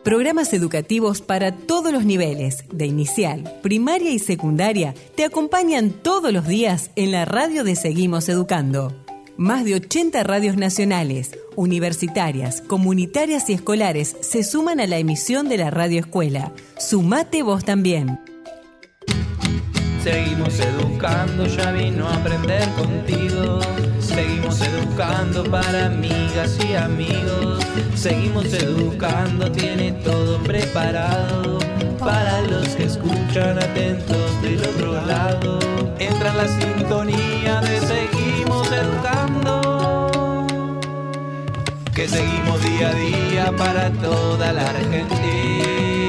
Programas educativos para todos los niveles, de inicial, primaria y secundaria, te acompañan todos los días en la radio de Seguimos Educando. Más de 80 radios nacionales, universitarias, comunitarias y escolares se suman a la emisión de la Radio Escuela. Sumate vos también. Seguimos educando, ya vino a aprender contigo. Seguimos educando para amigas y amigos. Seguimos educando, tiene todo preparado para los que escuchan atentos del otro lado. Entra en la sintonía de Seguimos Educando, que seguimos día a día para toda la Argentina.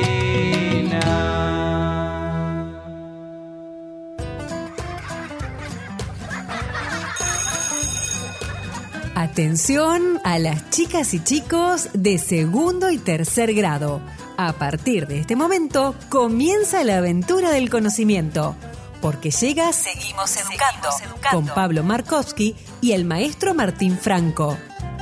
Atención a las chicas y chicos de segundo y tercer grado. A partir de este momento comienza la aventura del conocimiento, porque llega Seguimos Educando, con Pablo Markovsky y el maestro Martín Franco.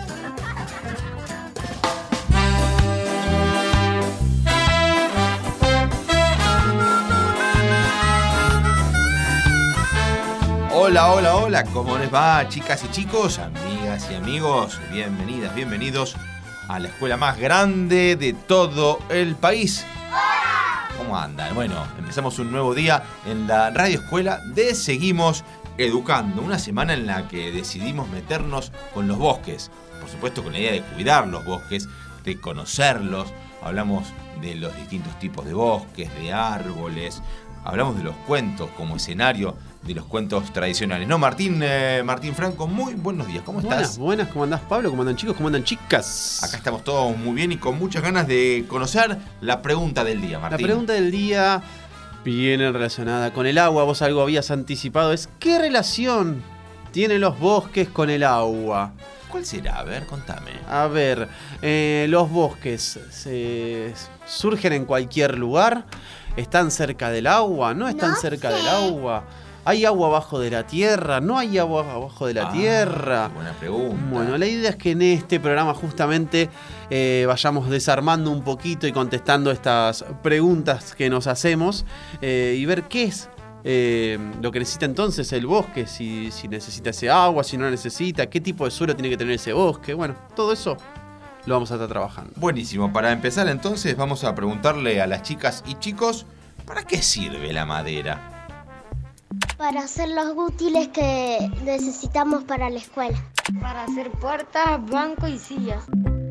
Hola, hola, hola, ¿cómo les va, chicas y chicos, amigas y amigos? Bienvenidas, bienvenidos a la escuela más grande de todo el país. ¿Cómo andan? Bueno, empezamos un nuevo día en la Radio Escuela de Seguimos Educando. Una semana en la que decidimos meternos con los bosques. Por supuesto, con la idea de cuidar los bosques, de conocerlos. Hablamos de los distintos tipos de bosques, de árboles. Hablamos de los cuentos como escenario de los cuentos tradicionales. ¿No, Martín Franco? Muy buenos días. ¿Cómo estás? Buenas. ¿Cómo andás, Pablo? ¿Cómo andan, chicos? ¿Cómo andan, chicas? Acá estamos todos muy bien y con muchas ganas de conocer la pregunta del día, Martín. La pregunta del día viene relacionada con el agua. Vos algo habías anticipado. ¿Qué relación tienen los bosques con el agua? ¿Cuál será? A ver, contame. A ver, los bosques surgen en cualquier lugar. ¿Están cerca del agua? ¿No están cerca del agua? ¿Hay agua abajo de la tierra? ¿No hay agua abajo de la tierra? Buena pregunta. Bueno, la idea es que en este programa justamente vayamos desarmando un poquito y contestando estas preguntas que nos hacemos y ver qué es lo que necesita entonces el bosque, si necesita ese agua, si no la necesita, qué tipo de suelo tiene que tener ese bosque. Bueno, todo eso lo vamos a estar trabajando. Buenísimo. Para empezar entonces vamos a preguntarle a las chicas y chicos, ¿para qué sirve la madera? Para hacer los útiles que necesitamos para la escuela. Para hacer puertas, bancos y sillas.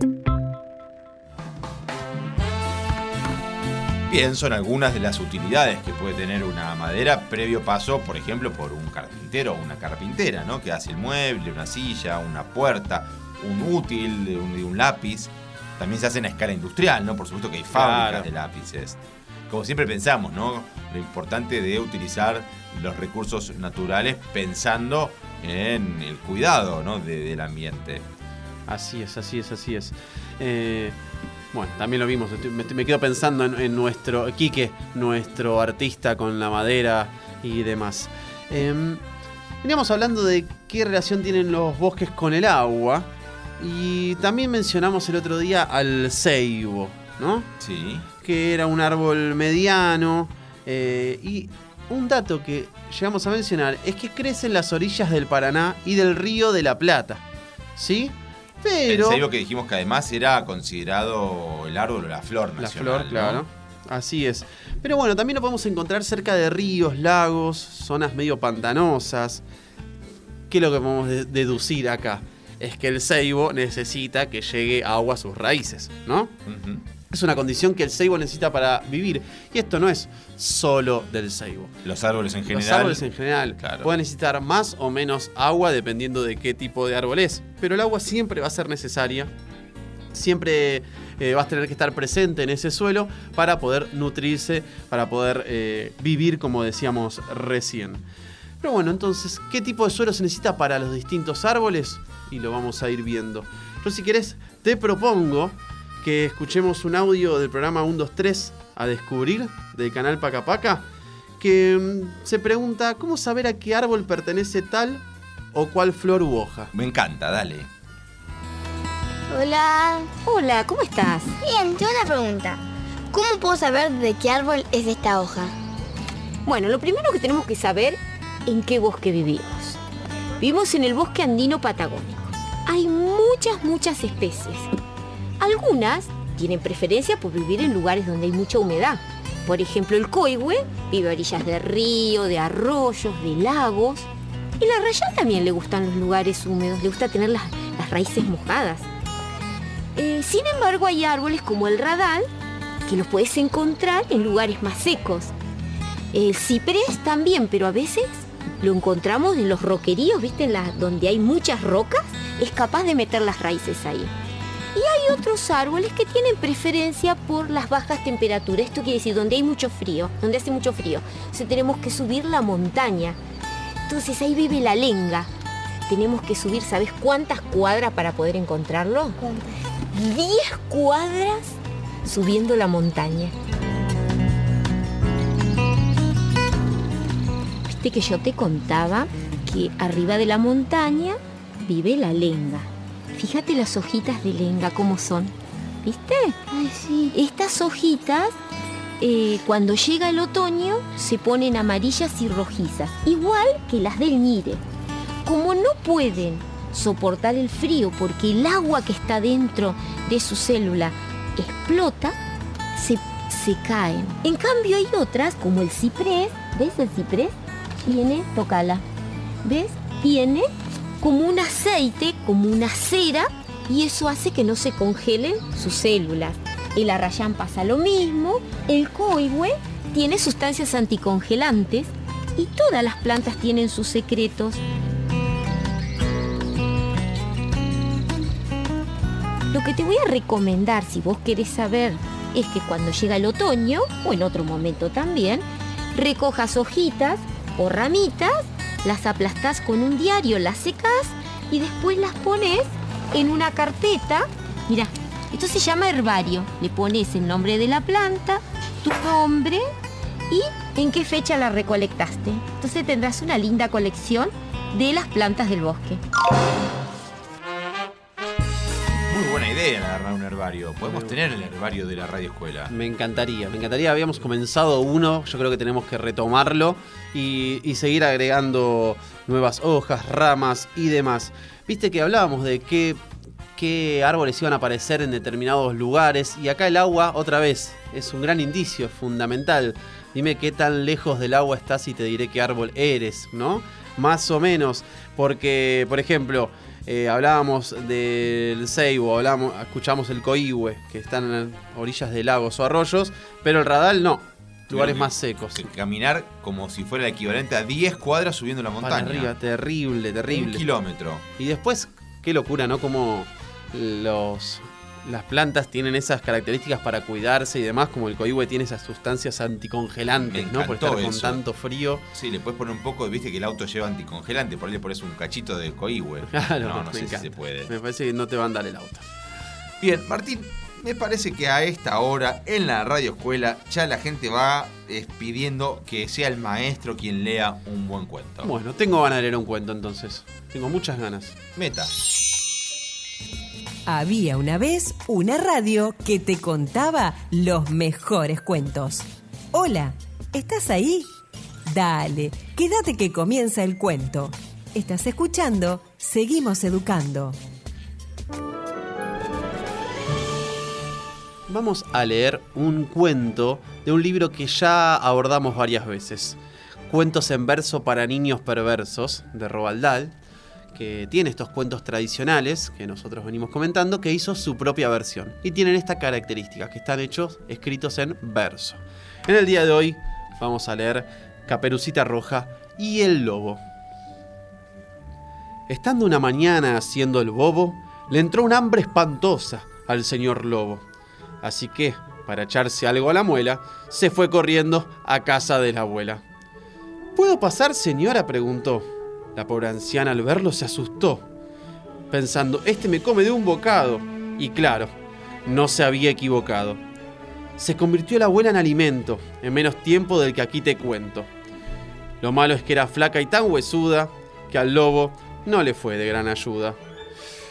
Bien, son algunas de las utilidades que puede tener una madera previo paso, por ejemplo, por un carpintero o una carpintera, ¿no? Que hace el mueble, una silla, una puerta, un útil de un lápiz. También se hace en escala industrial, ¿no? Por supuesto que hay fábricas de lápices. Como siempre pensamos, ¿no? Lo importante de utilizar los recursos naturales pensando en el cuidado, ¿no? del ambiente. Así es. Bueno, también lo vimos. Me quedo pensando en nuestro Quique, nuestro artista con la madera y demás. Veníamos hablando de qué relación tienen los bosques con el agua. Y también mencionamos el otro día al ceibo, ¿no? Sí. Que era un árbol mediano. Y un dato que llegamos a mencionar es que crece en las orillas del Paraná y del Río de la Plata. ¿Sí? Pero el ceibo que dijimos que además era considerado el árbol o la flor nacional. La flor, claro. ¿No? Así es. Pero bueno, también lo podemos encontrar cerca de ríos, lagos, zonas medio pantanosas. ¿Qué es lo que podemos deducir acá? Es que el ceibo necesita que llegue agua a sus raíces, ¿no? Uh-huh. Es una condición que el ceibo necesita para vivir. Y esto no es solo del ceibo. Los árboles en general. Los árboles en general. Claro. Pueden necesitar más o menos agua dependiendo de qué tipo de árbol es. Pero el agua siempre va a ser necesaria. Siempre vas a tener que estar presente en ese suelo para poder nutrirse, para poder vivir, como decíamos recién. Pero bueno, entonces, ¿qué tipo de suelo se necesita para los distintos árboles? Y lo vamos a ir viendo. Yo, si querés, te propongo que escuchemos un audio del programa 123 a descubrir del canal Paca Paca, que se pregunta cómo saber a qué árbol pertenece tal o cual flor u hoja. Me encanta, dale. Hola. Hola, ¿cómo estás? Bien, tengo una pregunta. ¿Cómo puedo saber de qué árbol es esta hoja? Bueno, lo primero que tenemos que saber en qué bosque vivimos. Vivimos en el bosque andino patagónico. Hay muchas especies. Algunas tienen preferencia por vivir en lugares donde hay mucha humedad. Por ejemplo, el coihue vive a orillas de río, de arroyos, de lagos. Y la arrayán también le gustan los lugares húmedos, le gusta tener las raíces mojadas. Sin embargo, hay árboles como el radal que los puedes encontrar en lugares más secos. El ciprés también, pero a veces lo encontramos en los roqueríos, ¿viste? Donde hay muchas rocas, es capaz de meter las raíces ahí. Y hay otros árboles que tienen preferencia por las bajas temperaturas. Esto quiere decir donde hay mucho frío, donde hace mucho frío. Entonces tenemos que subir la montaña. Entonces ahí vive la lenga. Tenemos que subir, ¿sabes cuántas cuadras para poder encontrarlo? ¿Cuántas? 10 cuadras subiendo la montaña. Viste que yo te contaba que arriba de la montaña vive la lenga. Fíjate las hojitas de lenga cómo son, ¿viste? Ay, sí. Estas hojitas, cuando llega el otoño, se ponen amarillas y rojizas, igual que las del ñire. Como no pueden soportar el frío porque el agua que está dentro de su célula explota, se caen. En cambio hay otras, como el ciprés, ¿ves el ciprés? Tócala, ¿ves? Tiene como un aceite, como una cera, y eso hace que no se congelen sus células. El arrayán pasa lo mismo, el coihue tiene sustancias anticongelantes y todas las plantas tienen sus secretos. Lo que te voy a recomendar, si vos querés saber, es que cuando llega el otoño, o en otro momento también, recojas hojitas o ramitas, las aplastás con un diario, las secás y después las pones en una carpeta. Mirá, esto se llama herbario. Le pones el nombre de la planta, tu nombre y en qué fecha la recolectaste. Entonces tendrás una linda colección de las plantas del bosque. Muy buena idea la de armar un herbario. Podemos tener el herbario de la Radio Escuela. Me encantaría. Habíamos comenzado uno, yo creo que tenemos que retomarlo y seguir agregando nuevas hojas, ramas y demás. Viste que hablábamos de qué árboles iban a aparecer en determinados lugares y acá el agua, otra vez, es un gran indicio, es fundamental. Dime qué tan lejos del agua estás y te diré qué árbol eres, ¿no? Más o menos, porque, por ejemplo, hablábamos del ceibo, escuchamos el coihue, que están en orillas de lagos o arroyos, pero el radal no, lugares más secos. Que caminar como si fuera el equivalente a 10 cuadras subiendo la montaña. Para arriba, terrible. 1 kilómetro. Y después, qué locura, ¿no? Como las plantas tienen esas características para cuidarse y demás, como el coihue tiene esas sustancias anticongelantes, ¿no? Por estar con tanto frío. Sí, le puedes poner un poco, viste que el auto lleva anticongelante, por ahí le pones un cachito de coihue. Claro, no sé si se puede. Me parece que no te va a andar el auto. Bien, Martín, me parece que a esta hora en la Radio Escuela ya la gente va pidiendo que sea el maestro quien lea un buen cuento. Bueno, tengo ganas de leer un cuento entonces. Tengo muchas ganas. Meta. Había una vez una radio que te contaba los mejores cuentos. Hola, ¿estás ahí? Dale, quédate que comienza el cuento. Estás escuchando Seguimos Educando. Vamos a leer un cuento de un libro que ya abordamos varias veces. Cuentos en verso para niños perversos, de Roald Dahl, que tiene estos cuentos tradicionales que nosotros venimos comentando, que hizo su propia versión. Y tienen esta característica, que están escritos en verso. En el día de hoy vamos a leer Caperucita Roja y el Lobo. Estando una mañana haciendo el bobo, le entró un hambre espantosa al señor Lobo. Así que, para echarse algo a la muela, se fue corriendo a casa de la abuela. ¿Puedo pasar, señora?, preguntó. La pobre anciana al verlo se asustó, pensando, este me come de un bocado. Y claro, no se había equivocado. Se convirtió la abuela en alimento, en menos tiempo del que aquí te cuento. Lo malo es que era flaca y tan huesuda, que al lobo no le fue de gran ayuda.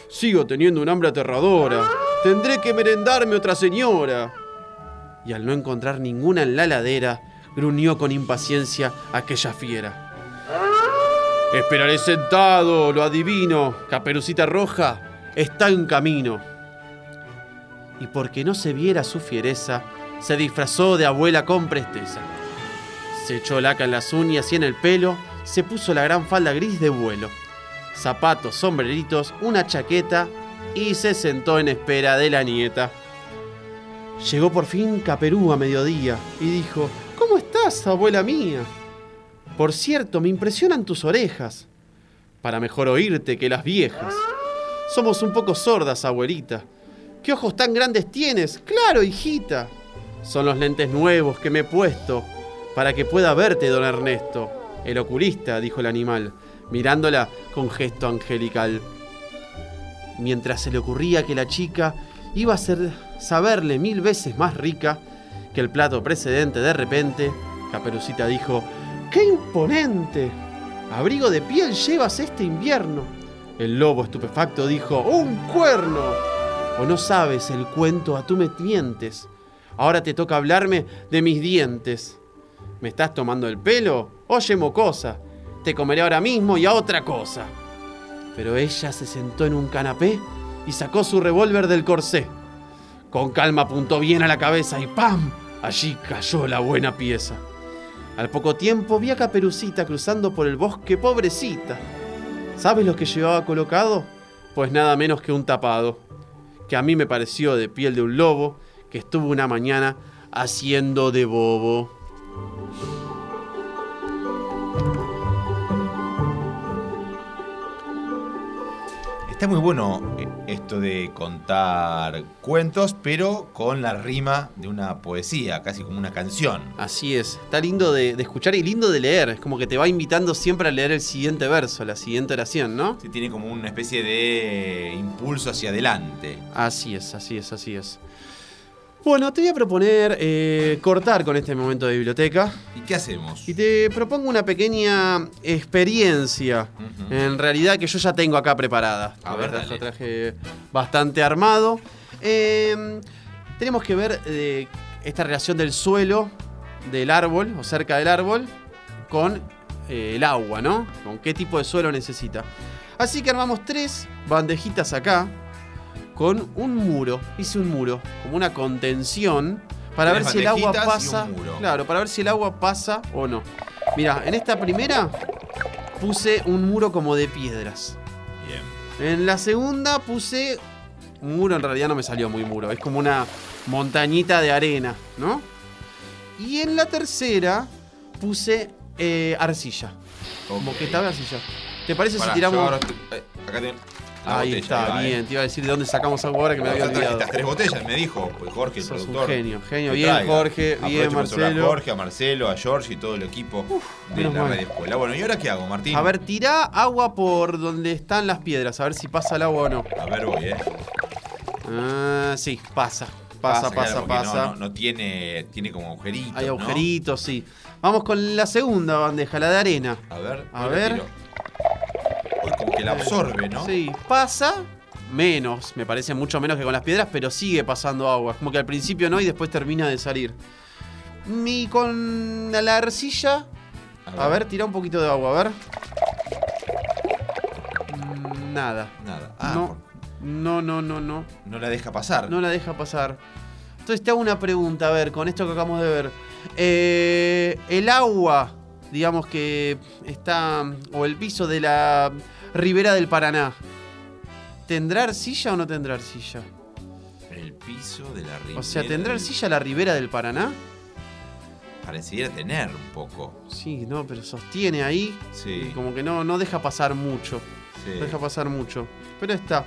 Sigo teniendo un hambre aterradora. Tendré que merendarme otra señora. Y al no encontrar ninguna en la ladera, gruñó con impaciencia aquella fiera. Esperaré sentado, lo adivino. Caperucita Roja está en camino. Y porque no se viera su fiereza, se disfrazó de abuela con presteza. Se echó laca en las uñas y en el pelo, se puso la gran falda gris de vuelo, zapatos, sombreritos, una chaqueta y se sentó en espera de la nieta. Llegó por fin Caperú a mediodía y dijo: ¿Cómo estás, abuela mía? Por cierto, me impresionan tus orejas, para mejor oírte que las viejas. Somos un poco sordas, abuelita. ¿Qué ojos tan grandes tienes? Claro, hijita. Son los lentes nuevos que me he puesto para que pueda verte, don Ernesto. El oculista, dijo el animal, mirándola con gesto angelical. Mientras se le ocurría que la chica iba a saberle 1000 veces más rica que el plato precedente, de repente, Caperucita dijo: ¡Qué imponente! Abrigo de piel llevas este invierno. El lobo estupefacto dijo: ¡Un cuerno! O no sabes el cuento, a tú me mientes. Ahora te toca hablarme de mis dientes. ¿Me estás tomando el pelo? Oye, mocosa, te comeré ahora mismo y a otra cosa. Pero ella se sentó en un canapé y sacó su revólver del corsé. Con calma apuntó bien a la cabeza y ¡pam! Allí cayó la buena pieza. Al poco tiempo vi a Caperucita cruzando por el bosque, pobrecita. ¿Sabes lo que llevaba colocado? Pues nada menos que un tapado, que a mí me pareció de piel de un lobo que estuvo una mañana haciendo de bobo. Está muy bueno esto de contar cuentos, pero con la rima de una poesía, casi como una canción. Así es, está lindo de escuchar y lindo de leer. Es como que te va invitando siempre a leer el siguiente verso, la siguiente oración, ¿no? Sí, tiene como una especie de impulso hacia adelante. Así es, así es, así es. Bueno, te voy a proponer cortar con este momento de biblioteca. ¿Y qué hacemos? Y te propongo una pequeña experiencia, en realidad, que yo ya tengo acá preparada. A ver, lo dale. traje bastante armado. Tenemos que ver esta relación del suelo, del árbol, o cerca del árbol, con el agua, ¿no? Con qué tipo de suelo necesita. Así que armamos 3 bandejitas acá, con un muro. Hice un muro, como una contención, para ver si el agua pasa. Claro, para ver si el agua pasa o no. Mirá, en esta primera puse un muro como de piedras. Bien. En la segunda puse un muro, en realidad no me salió muy muro, es como una montañita de arena, ¿no? Y en la tercera puse arcilla. Como que estaba arcilla. ¿Te parece si tiramos? Acá tengo Ahí botella, está, bien. Te iba a decir de dónde sacamos agua ahora que me había olvidado. Estas 3 botellas, me dijo pues Jorge, el Sos productor. un genio, genio. Que Bien, traiga. Jorge, Aprovecho bien, para saludar Marcelo. A Jorge, a Marcelo, a George y todo el equipo de menos la mal. Radio Escuela. Bueno, ¿y ahora qué hago, Martín? A ver, tirá agua por donde están las piedras, a ver si pasa el agua o no. A ver, voy, Sí, pasa. Pasa. Claro, porque no tiene como agujeritos. Hay ¿no? agujeritos, sí. Vamos con la segunda bandeja, la de arena. A ver. A ver. Uy, como que la absorbe, ¿no? Sí, pasa menos, me parece mucho menos que con las piedras, pero sigue pasando agua. Como que al principio no y después termina de salir. Y con la arcilla, a ver, tira un poquito de agua, a ver. Nada. No. No la deja pasar. No la deja pasar. Entonces te hago una pregunta, a ver, con esto que acabamos de ver. El agua, digamos que está, o el piso de la ribera del Paraná, ¿tendrá arcilla o no tendrá arcilla? El piso de la ribera. O sea, ¿tendrá arcilla la ribera del Paraná? Pareciera tener un poco. Sí, no, pero sostiene ahí. Sí. Y como que no deja pasar mucho. Sí. No deja pasar mucho. Pero está.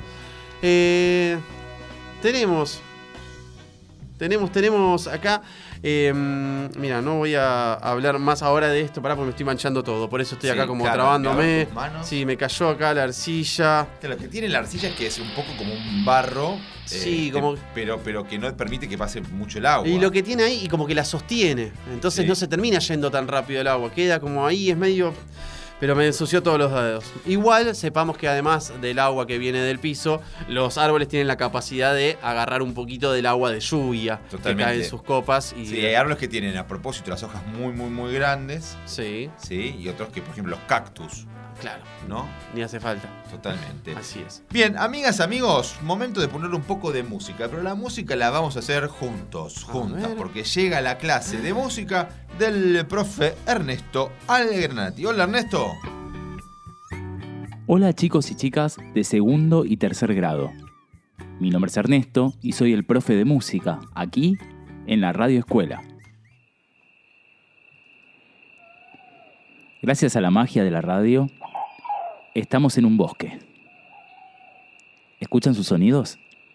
Tenemos acá. Mira, no voy a hablar más ahora de esto, porque me estoy manchando todo. Por eso estoy acá como claro, trabándome. tus manos. Sí, me cayó acá la arcilla. Lo que tiene la arcilla es que es un poco como un barro. Sí, como. Pero que no permite que pase mucho el agua. Y lo que tiene ahí, y como que la sostiene. Entonces Sí. no se termina yendo tan rápido el agua. Queda como ahí, es medio. Pero me ensució todos los dedos. Igual sepamos que además del agua que viene del piso, los árboles tienen la capacidad de agarrar un poquito del agua de lluvia. Totalmente. Que cae en sus copas. Y... Sí, hay árboles que tienen a propósito las hojas muy, muy, muy grandes. Sí. Sí, y otros que, por ejemplo, los cactus. Claro. ¿No? Ni hace falta. Totalmente. Así es. Bien, amigas, amigos, momento de poner un poco de música, pero la música la vamos a hacer juntas, porque llega la clase de música del profe Ernesto Algranati. Hola, Ernesto. Hola chicos y chicas de segundo y tercer grado. Mi nombre es Ernesto y soy el profe de música, aquí en la Radio Escuela. Gracias a la magia de la radio, estamos en un bosque. ¿Escuchan sus sonidos?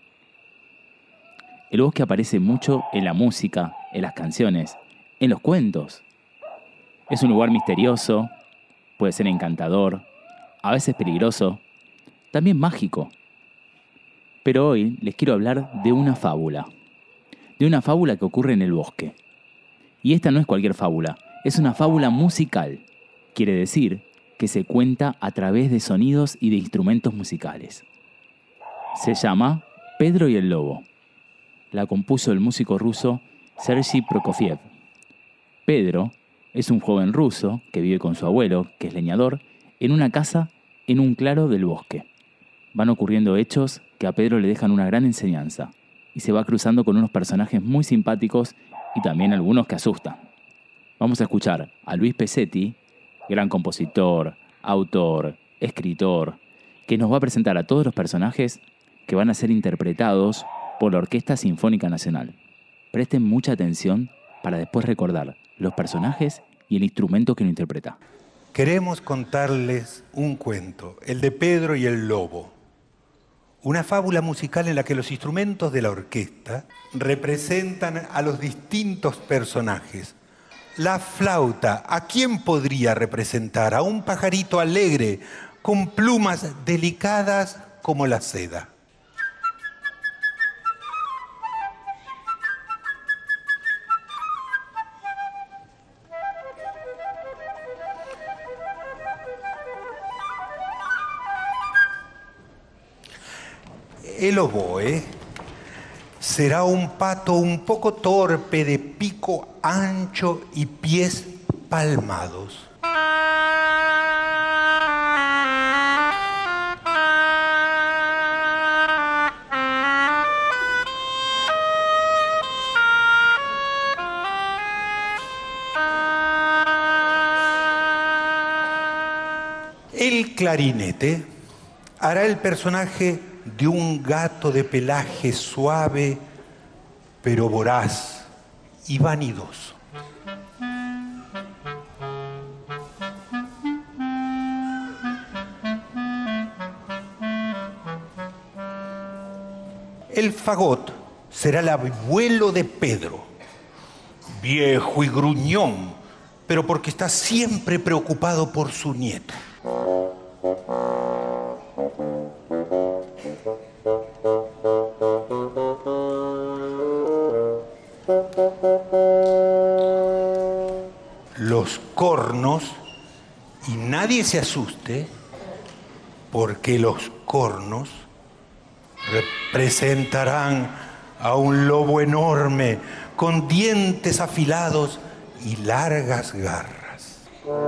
El bosque aparece mucho en la música, en las canciones, en los cuentos. Es un lugar misterioso, puede ser encantador, a veces peligroso, también mágico. Pero hoy les quiero hablar de una fábula que ocurre en el bosque. Y esta no es cualquier fábula, es una fábula musical. Quiere decir que se cuenta a través de sonidos y de instrumentos musicales. Se llama Pedro y el Lobo. La compuso el músico ruso Sergei Prokofiev. Pedro es un joven ruso que vive con su abuelo, que es leñador, en una casa en un claro del bosque. Van ocurriendo hechos que a Pedro le dejan una gran enseñanza y se va cruzando con unos personajes muy simpáticos y también algunos que asustan. Vamos a escuchar a Luis Pesetti, gran compositor, autor, escritor, que nos va a presentar a todos los personajes que van a ser interpretados por la Orquesta Sinfónica Nacional. Presten mucha atención para después recordar los personajes y el instrumento que lo interpreta. Queremos contarles un cuento, el de Pedro y el Lobo. Una fábula musical en la que los instrumentos de la orquesta representan a los distintos personajes. La flauta, ¿a quién podría representar? A un pajarito alegre, con plumas delicadas como la seda. El oboe será un pato un poco torpe, de pico ancho y pies palmados. El clarinete hará el personaje de un gato de pelaje suave, pero voraz y vanidoso. El fagot será el abuelo de Pedro, viejo y gruñón, pero porque está siempre preocupado por su nieto. Los cornos, y nadie se asuste, porque los cornos representarán a un lobo enorme con dientes afilados y largas garras.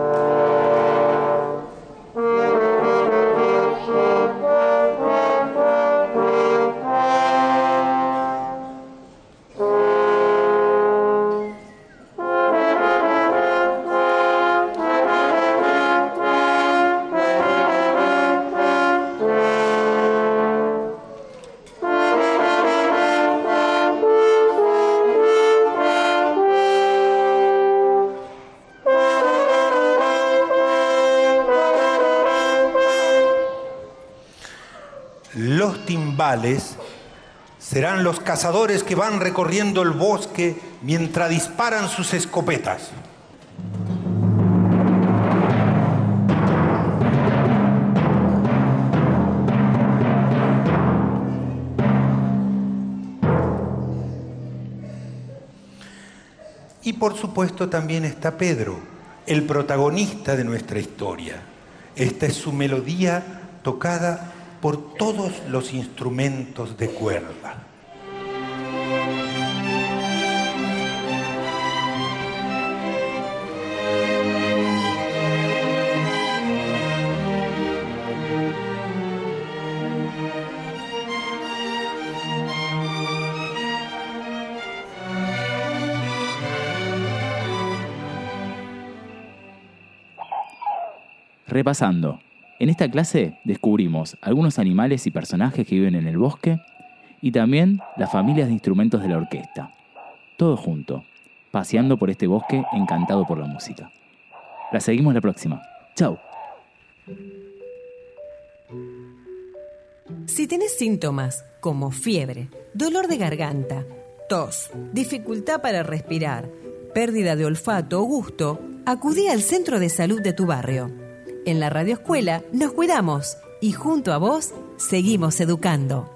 Los timbales serán los cazadores que van recorriendo el bosque mientras disparan sus escopetas. Y por supuesto también está Pedro, el protagonista de nuestra historia. Esta es su melodía tocada por todos los instrumentos de cuerda. Repasando, en esta clase descubrimos algunos animales y personajes que viven en el bosque y también las familias de instrumentos de la orquesta. Todo junto, paseando por este bosque encantado por la música. La seguimos la próxima. ¡Chau! Si tenés síntomas como fiebre, dolor de garganta, tos, dificultad para respirar, pérdida de olfato o gusto, acudí al centro de salud de tu barrio. En la radioescuela nos cuidamos y junto a vos seguimos educando.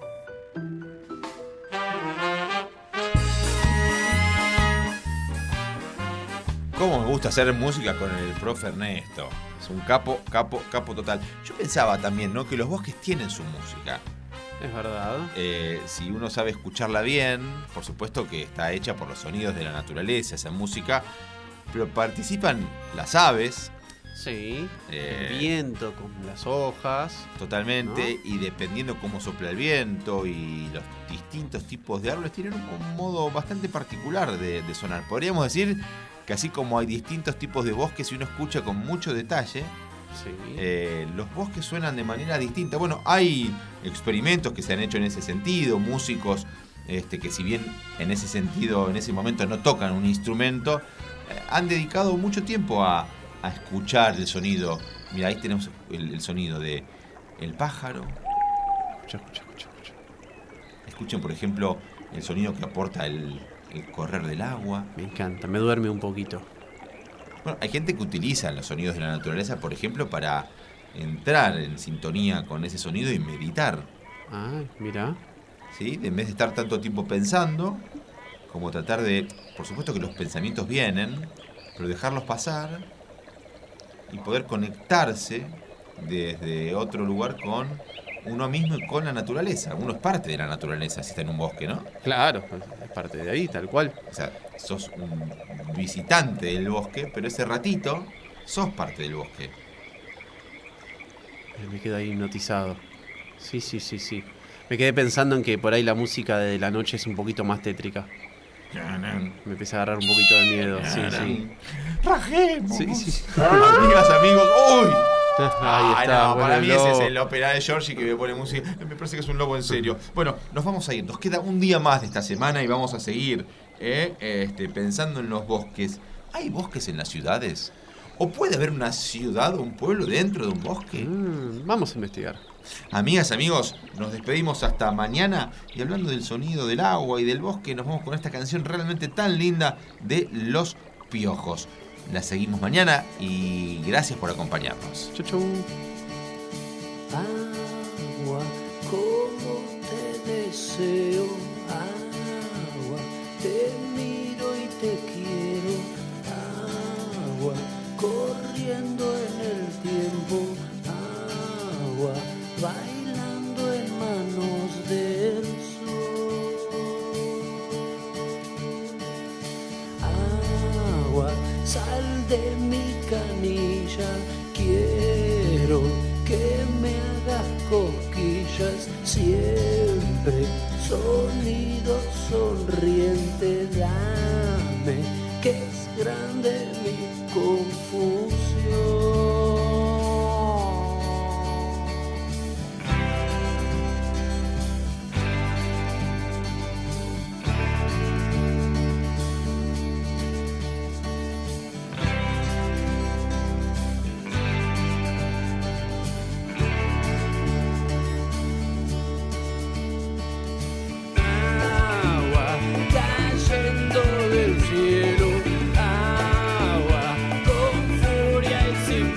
¿Cómo me gusta hacer música con el profe Ernesto? Es un capo total. Yo pensaba también, ¿no?, que los bosques tienen su música. Es verdad. Si uno sabe escucharla bien, por supuesto que está hecha por los sonidos de la naturaleza, esa música, pero participan las aves. Sí, el viento con las hojas. Totalmente, ¿no? Y dependiendo cómo sopla el viento y los distintos tipos de árboles, tienen un modo bastante particular de sonar. Podríamos decir que así como hay distintos tipos de bosques y uno escucha con mucho detalle, sí, los bosques suenan de manera distinta. Bueno, hay experimentos que se han hecho en ese sentido, músicos que si bien en ese sentido, en ese momento no tocan un instrumento, han dedicado mucho tiempo a escuchar el sonido. Mira, ahí tenemos el sonido de el pájaro. Escucha. Escuchen, por ejemplo, el sonido que aporta el correr del agua. Me encanta, me duerme un poquito. Bueno, hay gente que utiliza los sonidos de la naturaleza, por ejemplo, para entrar en sintonía con ese sonido y meditar. Ah, mira. ¿Sí? En vez de estar tanto tiempo pensando, como tratar de... Por supuesto que los pensamientos vienen, pero dejarlos pasar y poder conectarse desde otro lugar con uno mismo y con la naturaleza. Uno es parte de la naturaleza si está en un bosque, ¿no? Claro, es parte de ahí, tal cual. O sea, sos un visitante del bosque, pero ese ratito sos parte del bosque. Me quedo ahí hipnotizado. Sí. Me quedé pensando en que por ahí la música de la noche es un poquito más tétrica. Me empieza a agarrar un poquito de miedo. Sí. ¡Rajemos! Sí. Amigas, amigos, ¡uy! Ahí está. No, bueno, para mí ese es el ópera de Giorgi que me pone música. Me parece que es un lobo en serio. Bueno, nos vamos a ir. Nos queda un día más de esta semana y vamos a seguir pensando en los bosques. ¿Hay bosques en las ciudades? ¿O puede haber una ciudad o un pueblo dentro de un bosque? Vamos a investigar. Amigas, amigos, nos despedimos hasta mañana. Y hablando del sonido del agua y del bosque, nos vamos con esta canción realmente tan linda de Los Piojos. La seguimos mañana y gracias por acompañarnos. Chau. Agua, cómo te deseo. Agua, te miro y te quiero. Agua, corriendo en el tiempo. Agua, bailando en manos del sol. Agua, sal de mi canilla, quiero que me hagas cosquillas siempre. Sonido sonriente, dame, que es grande mi confusión. Cayendo del cielo, agua con furia y sin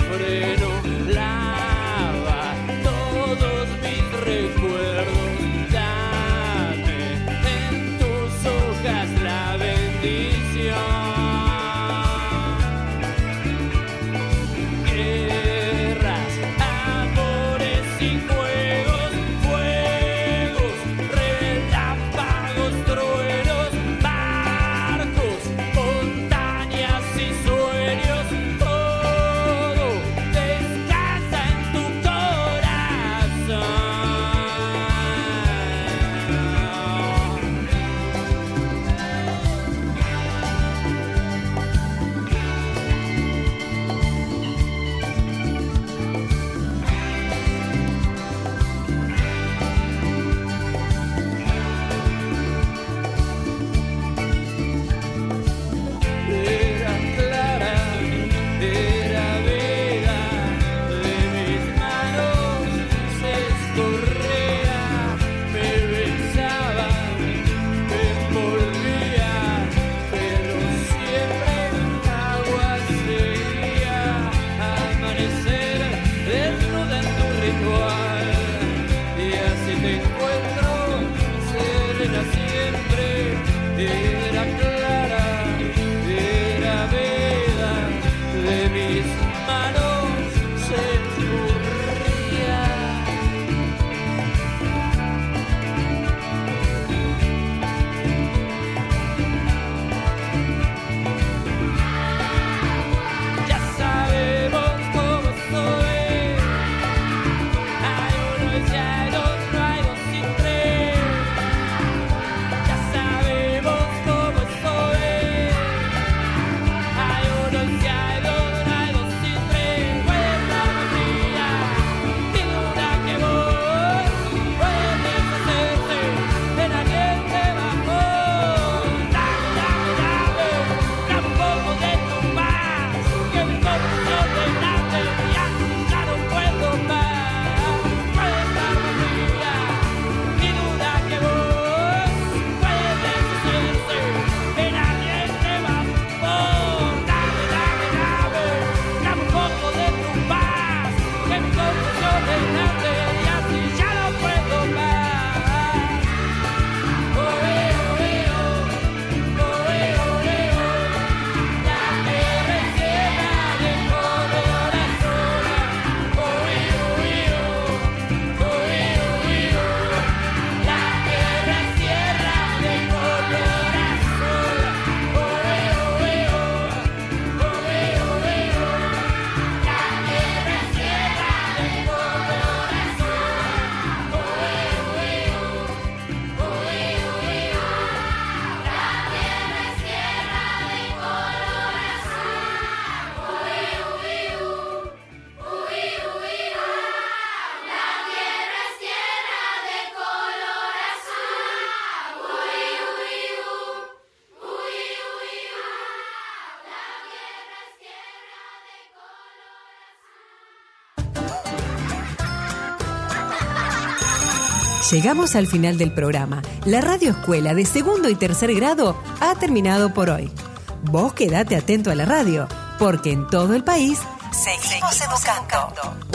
Llegamos al final del programa. La Radio Escuela de segundo y tercer grado ha terminado por hoy. Vos quedate atento a la radio, porque en todo el país seguimos educando.